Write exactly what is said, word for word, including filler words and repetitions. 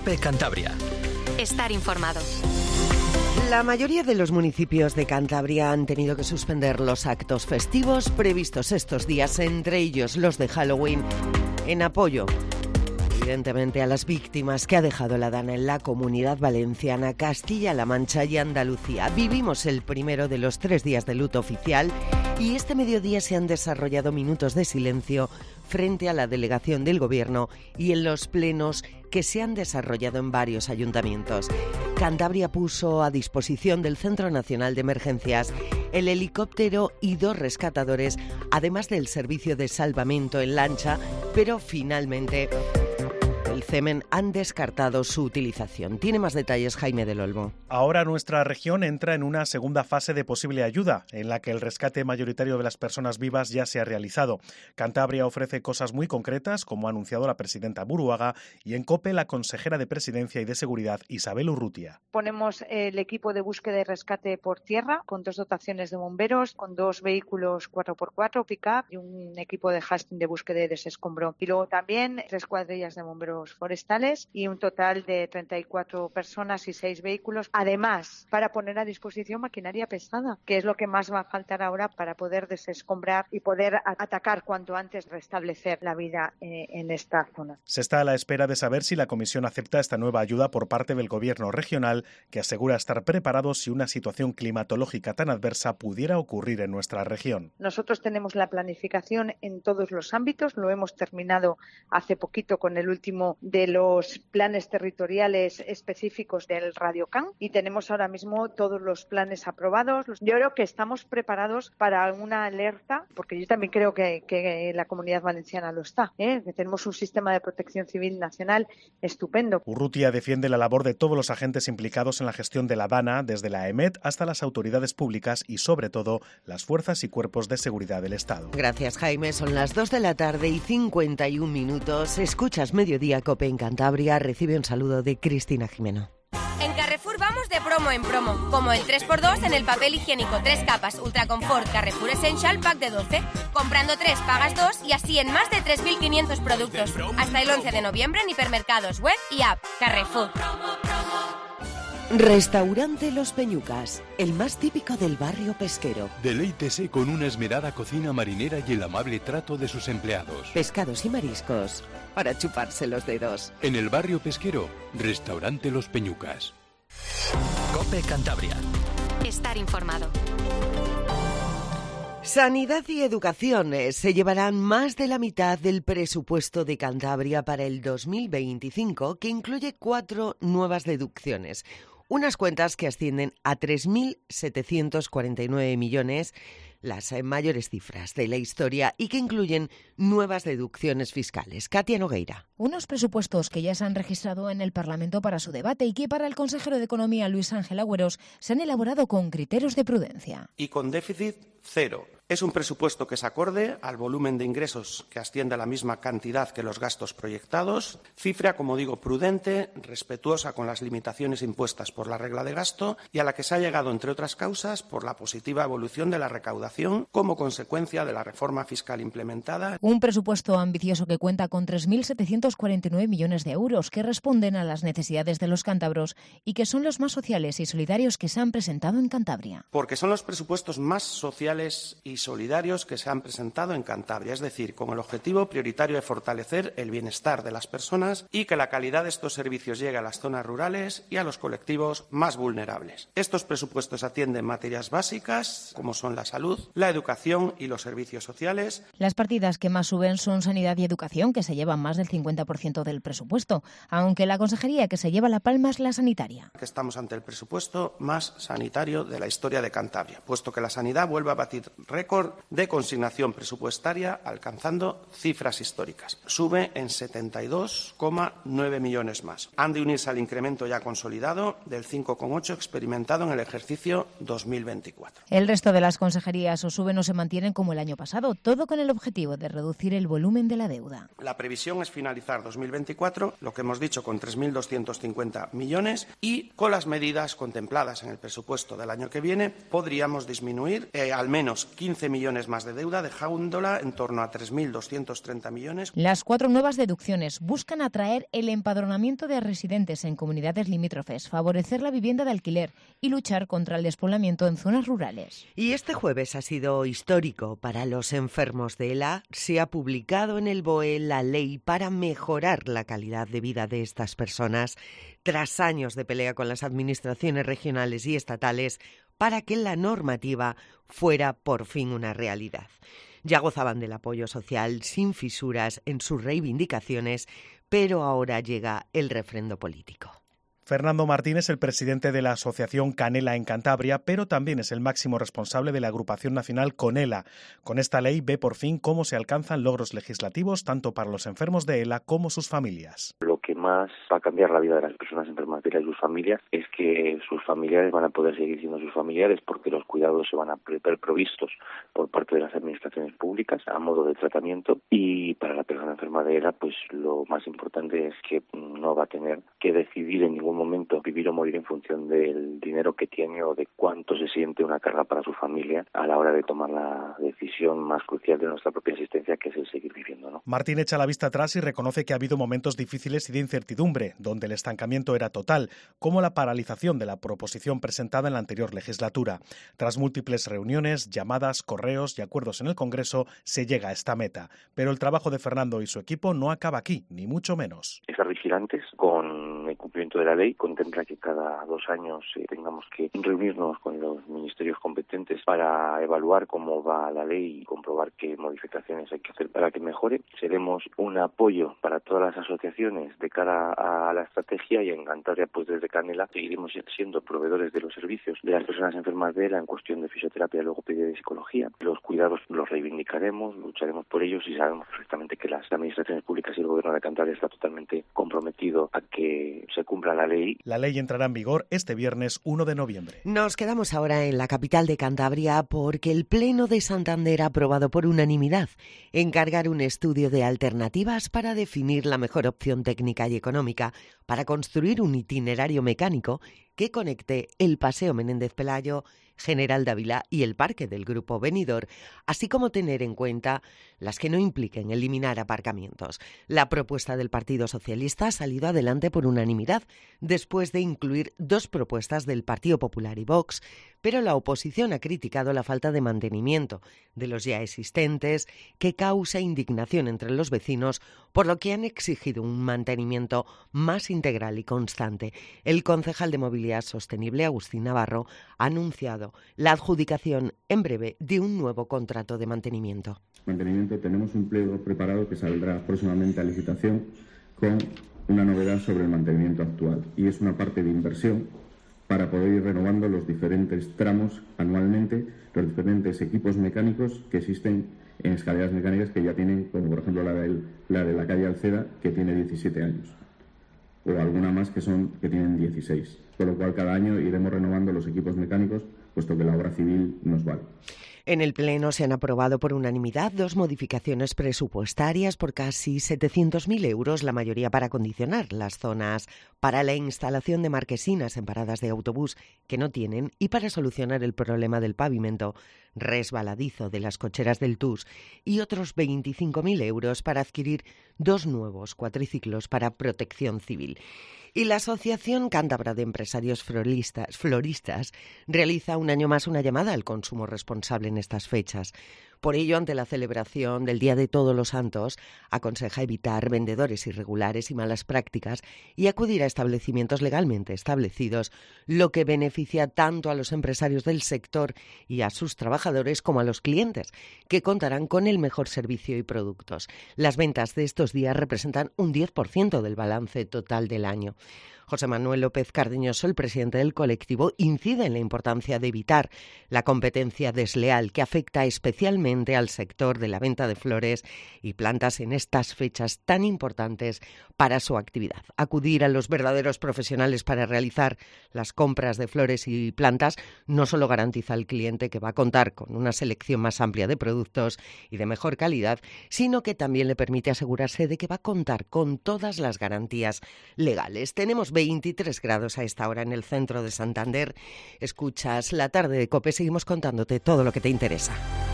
COPE Cantabria. Estar informado. La mayoría de los municipios de Cantabria han tenido que suspender los actos festivos previstos estos días, entre ellos los de Halloween, en apoyo, evidentemente, a las víctimas que ha dejado la Dana en la Comunidad Valenciana, Castilla-La Mancha y Andalucía. Vivimos el primero de los tres días de luto oficial y este mediodía se han desarrollado minutos de silencio frente a la delegación del Gobierno y en los plenos que se han desarrollado en varios ayuntamientos. Cantabria puso a disposición del Centro Nacional de Emergencias el helicóptero y dos rescatadores, además del servicio de salvamento en lancha, pero finalmente el CEMEN han descartado su utilización. Tiene más detalles Jaime del Olmo. Ahora nuestra región entra en una segunda fase de posible ayuda, en la que el rescate mayoritario de las personas vivas ya se ha realizado. Cantabria ofrece cosas muy concretas, como ha anunciado la presidenta Buruaga, y en COPE la consejera de Presidencia y de Seguridad, Isabel Urrutia. Ponemos el equipo de búsqueda y rescate por tierra, con dos dotaciones de bomberos, con dos vehículos cuatro por cuatro, pick-up y un equipo de hastings de búsqueda y desescombro. Y luego también tres cuadrillas de bomberos forestales y un total de treinta y cuatro personas y seis vehículos. Además, para poner a disposición maquinaria pesada, que es lo que más va a faltar ahora para poder desescombrar y poder atacar cuanto antes, restablecer la vida eh, en esta zona. Se está a la espera de saber si la Comisión acepta esta nueva ayuda por parte del Gobierno regional, que asegura estar preparado si una situación climatológica tan adversa pudiera ocurrir en nuestra región. Nosotros tenemos la planificación en todos los ámbitos, lo hemos terminado hace poquito con el último de los planes territoriales específicos del RadioCan y tenemos ahora mismo todos los planes aprobados. Yo creo que estamos preparados para una alerta, porque yo también creo que, que la Comunidad Valenciana lo está, ¿eh? Que tenemos un sistema de protección civil nacional estupendo. Urrutia defiende la labor de todos los agentes implicados en la gestión de la Dana, desde la EMET hasta las autoridades públicas y, sobre todo, las fuerzas y cuerpos de seguridad del Estado. Gracias, Jaime. Son las dos de la tarde y cincuenta y un minutos. Escuchas Mediodía COPE en Cantabria. Recibe un saludo de Cristina Jimeno. En Carrefour vamos de promo en promo, como el tres por dos en el papel higiénico tres capas Ultra Confort Carrefour Essential Pack de doce. Comprando tres pagas dos y así en más de tres mil quinientos productos. Hasta el once de noviembre en hipermercados, web y app. Carrefour. Restaurante Los Peñucas, el más típico del barrio pesquero. Deleítese con una esmerada cocina marinera y el amable trato de sus empleados. Pescados y mariscos para chuparse los dedos. En el barrio pesquero, Restaurante Los Peñucas. COPE Cantabria. Estar informado. Sanidad y educación se llevarán más de la mitad del presupuesto de Cantabria para el dos mil veinticinco, que incluye cuatro nuevas deducciones. Unas cuentas que ascienden a tres mil setecientos cuarenta y nueve millones, las mayores cifras de la historia, y que incluyen nuevas deducciones fiscales. Katia Nogueira. Unos presupuestos que ya se han registrado en el Parlamento para su debate y que para el consejero de Economía, Luis Ángel Agüeros, se han elaborado con criterios de prudencia. Y con déficit cero. Es un presupuesto que es acorde al volumen de ingresos, que asciende a la misma cantidad que los gastos proyectados, cifra, como digo, prudente, respetuosa con las limitaciones impuestas por la regla de gasto y a la que se ha llegado, entre otras causas, por la positiva evolución de la recaudación como consecuencia de la reforma fiscal implementada. Un presupuesto ambicioso que cuenta con tres mil setecientos cuarenta y nueve millones de euros que responden a las necesidades de los cántabros y que son los más sociales y solidarios que se han presentado en Cantabria. Porque son los presupuestos más sociales y solidarios que se han presentado en Cantabria, es decir, con el objetivo prioritario de fortalecer el bienestar de las personas y que la calidad de estos servicios llegue a las zonas rurales y a los colectivos más vulnerables. Estos presupuestos atienden materias básicas, como son la salud, la educación y los servicios sociales. Las partidas que más suben son sanidad y educación, que se llevan más del cincuenta por ciento del presupuesto, aunque la consejería que se lleva la palma es la sanitaria. Que estamos ante el presupuesto más sanitario de la historia de Cantabria, puesto que la sanidad vuelve a batir récord de consignación presupuestaria, alcanzando cifras históricas. Sube en setenta y dos coma nueve millones más. Han de unirse al incremento ya consolidado del cinco coma ocho experimentado en el ejercicio dos mil veinticuatro. El resto de las consejerías o suben o se mantienen como el año pasado, todo con el objetivo de reducir el volumen de la deuda. La previsión es finalizar dos mil veinticuatro, lo que hemos dicho, con tres mil doscientos cincuenta millones, y con las medidas contempladas en el presupuesto del año que viene podríamos disminuir eh, al menos quince quince millones más de deuda, dejándola en torno a tres mil doscientos treinta millones. Las cuatro nuevas deducciones buscan atraer el empadronamiento de residentes en comunidades limítrofes, favorecer la vivienda de alquiler y luchar contra el despoblamiento en zonas rurales. Y este jueves ha sido histórico para los enfermos de ELA. Se ha publicado en el B O E la ley para mejorar la calidad de vida de estas personas tras años de pelea con las administraciones regionales y estatales para que la normativa fuera por fin una realidad. Ya gozaban del apoyo social sin fisuras en sus reivindicaciones, pero ahora llega el refrendo político. Fernando Martín es el presidente de la Asociación Canela en Cantabria, pero también es el máximo responsable de la agrupación nacional Conela. Con esta ley ve por fin cómo se alcanzan logros legislativos tanto para los enfermos de ELA como sus familias. Lo que más va a cambiar la vida de las personas enfermas de ELA y sus familias es que sus familiares van a poder seguir siendo sus familiares porque los cuidados se van a ver provistos por parte de las administraciones públicas a modo de tratamiento, y para la persona enferma de ELA pues lo más importante es que no va a tener que decidir en ningún momento vivir o morir en función del dinero que tiene o de cuánto se siente una carga para su familia a la hora de tomar la decisión más crucial de nuestra propia existencia, que es el seguir viviendo, ¿no? Martín echa la vista atrás y reconoce que ha habido momentos difíciles y de incertidumbre, donde el estancamiento era total, como la paralización de la proposición presentada en la anterior legislatura. Tras múltiples reuniones, llamadas, correos y acuerdos en el Congreso, se llega a esta meta. Pero el trabajo de Fernando y su equipo no acaba aquí, ni mucho menos. Estar vigilantes con el cumplimiento de la ley, contempla que cada dos años eh, tengamos que reunirnos con los ministerios competentes para evaluar cómo va la ley y comprobar qué modificaciones hay que hacer para que mejore. Seremos un apoyo para todas las asociaciones de cara a la estrategia, y en Cantabria, pues desde Canela, seguiremos siendo proveedores de los servicios de las personas enfermas de ELA en cuestión de fisioterapia, logopedia y psicología. Los cuidados los reivindicaremos, lucharemos por ellos, y sabemos perfectamente que las administraciones públicas y el gobierno de Cantabria está totalmente comprometido a que se cumpla la ley. La ley entrará en vigor este viernes uno de noviembre. Nos quedamos ahora en la capital de Cantabria porque el Pleno de Santander ha aprobado por unanimidad encargar un estudio de alternativas para definir la mejor opción técnica y económica para construir un itinerario mecánico que conecte el Paseo Menéndez Pelayo, General Dávila y el Parque del Grupo Benidorm, así como tener en cuenta las que no impliquen eliminar aparcamientos. La propuesta del Partido Socialista ha salido adelante por unanimidad, después de incluir dos propuestas del Partido Popular y Vox, pero la oposición ha criticado la falta de mantenimiento de los ya existentes, que causa indignación entre los vecinos, por lo que han exigido un mantenimiento más integral y constante. El concejal de Movilidad Sostenible, Agustín Navarro, ha anunciado la adjudicación en breve de un nuevo contrato de mantenimiento. Mantenimiento, tenemos un pliego preparado que saldrá próximamente a licitación con una novedad sobre el mantenimiento actual, y es una parte de inversión para poder ir renovando los diferentes tramos anualmente, los diferentes equipos mecánicos que existen en escaleras mecánicas que ya tienen, como por ejemplo la de la, de la calle Alceda, que tiene diecisiete años, o alguna más que son que tienen dieciséis, con lo cual cada año iremos renovando los equipos mecánicos, puesto que la obra civil nos vale. En el Pleno se han aprobado por unanimidad dos modificaciones presupuestarias por casi setecientos mil euros, la mayoría para acondicionar las zonas para la instalación de marquesinas en paradas de autobús que no tienen, y para solucionar el problema del pavimento resbaladizo de las cocheras del T U S, y otros veinticinco mil euros para adquirir dos nuevos cuatriciclos para protección civil. Y la Asociación Cántabra de Empresarios Floristas, Floristas realiza un año más una llamada al consumo responsable en estas fechas. Por ello, ante la celebración del Día de Todos los Santos, aconseja evitar vendedores irregulares y malas prácticas y acudir a establecimientos legalmente establecidos, lo que beneficia tanto a los empresarios del sector y a sus trabajadores como a los clientes, que contarán con el mejor servicio y productos. Las ventas de estos días representan un diez por ciento del balance total del año. José Manuel López Cardeñoso, el presidente del colectivo, incide en la importancia de evitar la competencia desleal que afecta especialmente al sector de la venta de flores y plantas en estas fechas tan importantes para su actividad. Acudir a los verdaderos profesionales para realizar las compras de flores y plantas no solo garantiza al cliente que va a contar con una selección más amplia de productos y de mejor calidad, sino que también le permite asegurarse de que va a contar con todas las garantías legales. Tenemos veintitrés grados a esta hora en el centro de Santander. Escuchas La Tarde de COPE. Seguimos contándote todo lo que te interesa.